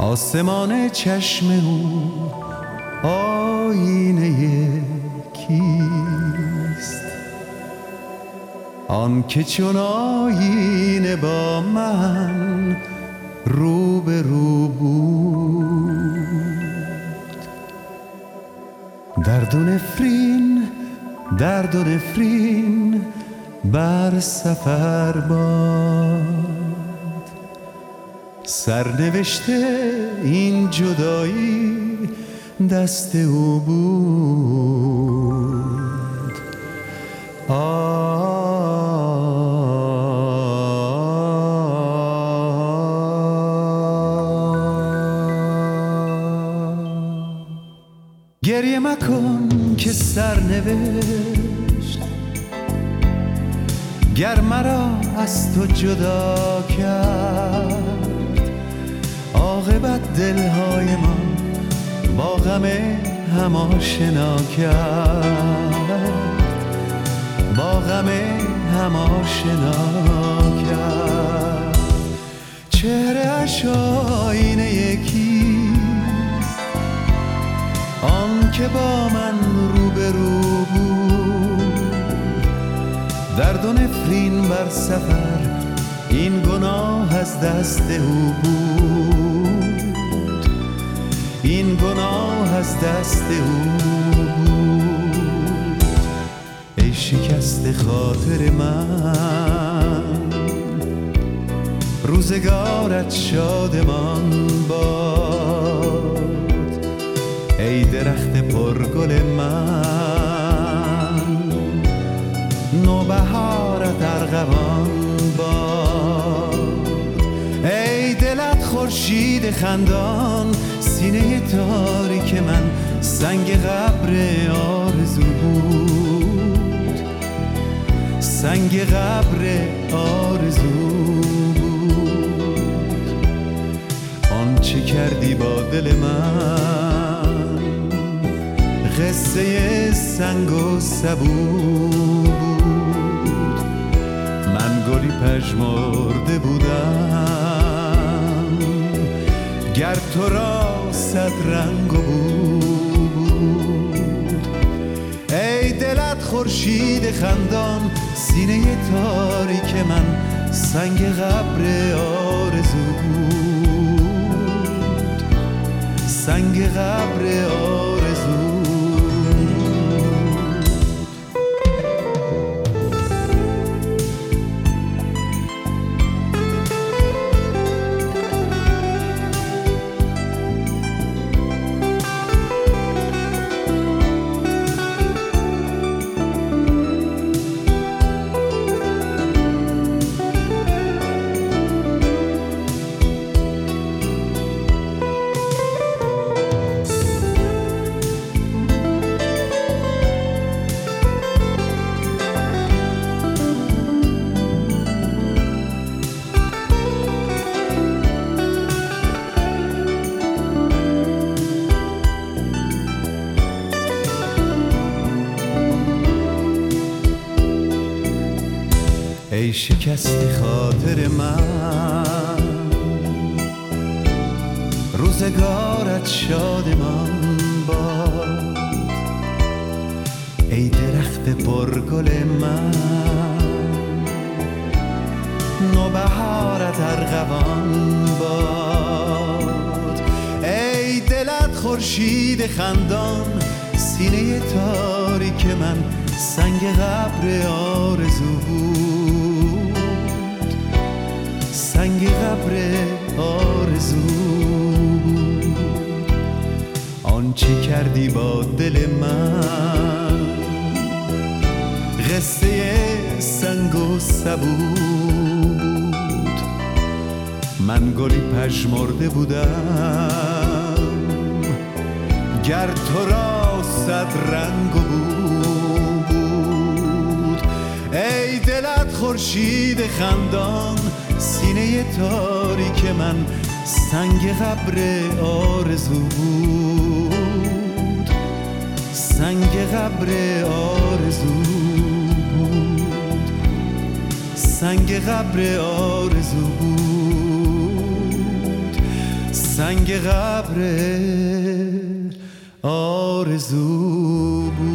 آسمان چشم او آینه کیست؟ آن که چون آینه با من رو به رو بود. درد و نفرین بر سفر باد، سرنوشته این جدایی دست او بود. گریه مکن که سرنوشت گر مرا از تو جدا کرد، عاقبت دلهای ما با غم هم آشنا کرد، با غم هم آشنا کرد. چهره اش آینه یکیست، آن که با من رو به رو بود. درد و نفرین بر سفر این گناه از دست او بود، این گناه از دست او بود. ای شکست خاطر من، روزگارت شادمان باد. ای درخت پرگل من، نوبهارت ارغوان باد. ای دلت خورشید خندان، سینه تاریک من سنگ قبر آرزو بود، سنگ قبر آرزو بود. آنچه کردی با دل من قصه سنگ و سبو بود. من گلی پژمرده بودم گر تو را صد رنگ و بو بود. ای دلت خورشید خندان، سینه تاریک من سنگ قبر آرزو بود، سنگ قبر آرزو. ای شکست خاطر من، روزگارت شادمان باد. ای درخت پرگل من، نوبهارت ارغوان باد. ای دلت خورشید خندان، سینه تاریک من سنگ قبر آرزو بود، سنگ قبر آرزو بود. آنچه کردی با دل من قصه سنگ و سبو بود. من گلی پژمرده بودم گر تو را صد رنگ و بو بود. ای دلت خورشید خندان، سینه تاریک من سنگ قبر آرزو بود، سنگ قبر آرزو بود، سنگ قبر آرزو بود. سنگ قبر آرزو بود.